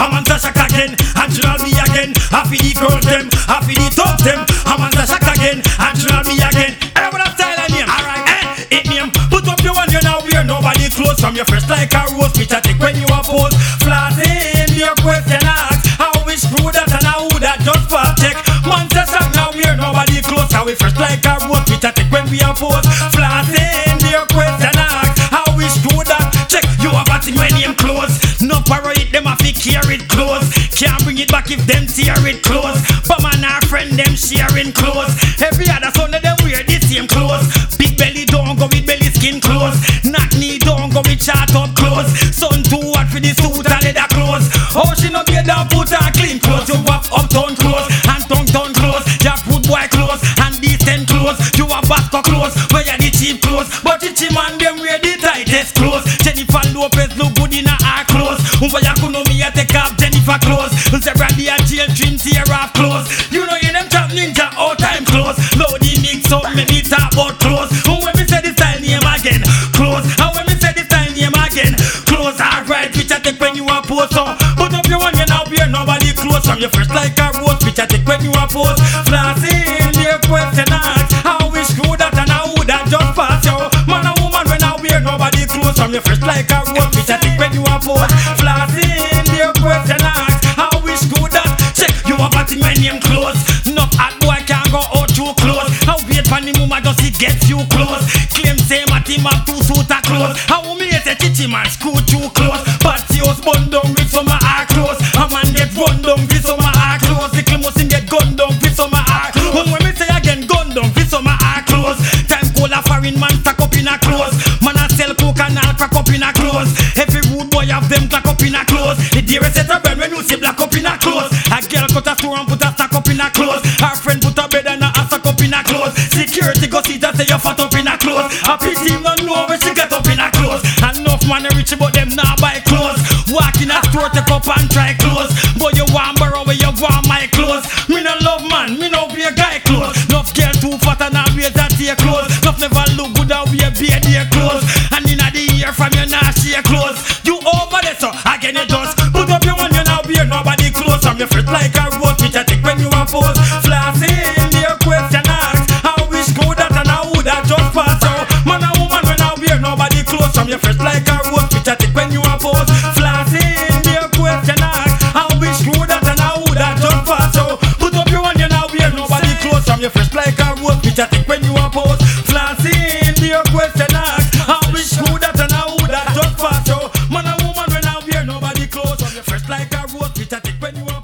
I'm on the shock again, and you know me again. Happy the girls them, happy the top them. I'm on the shock again, and you know me again. Everybody style and name, alright, it name. Put up your one, you now wear nobody clothes. From your fresh like a rose, picture take when you are pose. Flossing, your question ask, how we screw that and how that just for check. Man says shock now wear nobody clothes. How we fresh like a rose, picture take when we are pose. Flossing, your question ask, how we screw that check. You have a thing when name close. No parade, them have to carry it close. Can't bring it back if them tear it close. But man our friend them sharing clothes. Every other son of them wear the same clothes. Big belly don't go with belly skin clothes. Knock knee don't go with short up clothes. Sun too hot for the suit and leather clothes. Oh she no be down put her clean clothes. You have uptown clothes and downtown clothes. You have food boy clothes and decent clothes. You have Basco clothes where you the cheap clothes. But the cheap man them wear the tightest clothes. Jennifer Lopez look good in her clothes. Umba Yakunomi a take off Jennifer clothes. Zebra the a jail twin tear off clothes. You know you them trap ninja all time clothes. Load the mix up make me talk about clothes. When me say the style name again, clothes. And when me say the style name again, clothes. Alright, picture take when you are pose. So put up your one you now wear nobody clothes. From your first like a rose, picture take when you are pose. Flossing, your question ask, how we screw that and how that just pass you. Man and woman when I wear nobody clothes. From your first like a rose, picture take when you are pose. Flossing, your question ask, how we screw that check. You have a thing when name clothes. No hot boy can't go out too close. How wait for the mama just it gets you close. Claim say my team have two suit of clothes. How me say chichi man screw too close. But she was bun down with some of her clothes. A man get run down with some of her clothes. The Clemosin get gunned down with some of her clothes. When me say again gun down with some of her clothes. Time cold a foreign man stack up in her clothes. Man a sell coke and all crack up in her clothes. Every rude boy have them clack up in her clothes. The dearest set a bed when you see black up in her clothes. A girl cut a store and put a stack up in her clothes. Her friend put a bed and a stack up in her clothes. Security go see that say you fat up in her clothes. A pity no know where she get up in her clothes. Enough man rich but them not buy clothes. Walk in a store take up and try clothes. But you want borrow where you want my clothes. Me no love man, me no wear guy clothes. Enough girl too fat and I wear that tear clothes. Enough never look good and wear beard their clothes. And inna the ear from your nasty clothes. You over there so again it does. Put up your one you now wear nobody clothes. From your foot like a rose which I take when you are pose. Flossing your question ask, how we screw that and how that just pass you. Man and woman when I wear nobody clothes. From your first like a rose which I take when you are pose. Flossing your question ask, how we screw that and how that just pass you. Put up your one you now wear nobody clothes. From your first like a rose which I take when you are pose. Flossing your question ask, how we screw that and how that just pass you. Man and woman when I wear nobody clothes. From your first like a rose which I take when you are